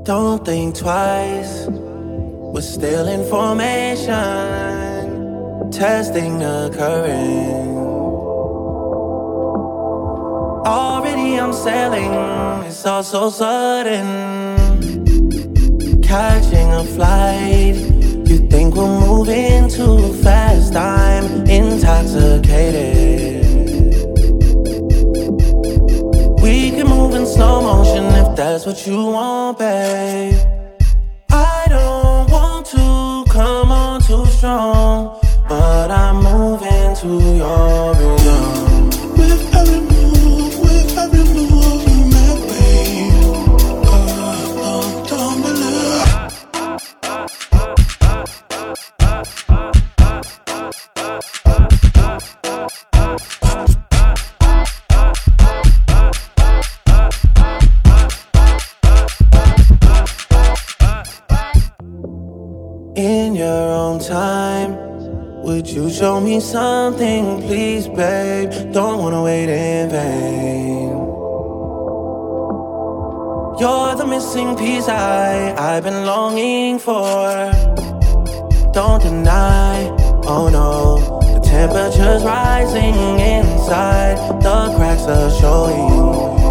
Don't think twice. We're still in formation, testing the current. Already I'm sailing, it's all so sudden. Catching a flight, you think we're moving too fast. I'm intoxicated. We can move in slow motion if that's what you want, babe. I don't want to come on too strong, but I'm moving to your rhythm. With every move you make, babe. Don't believe. In your own time, would you show me something, please, babe? Don't wanna wait in vain. You're the missing piece I've been longing for. Don't deny, oh no, the temperature's rising inside. The cracks are showing.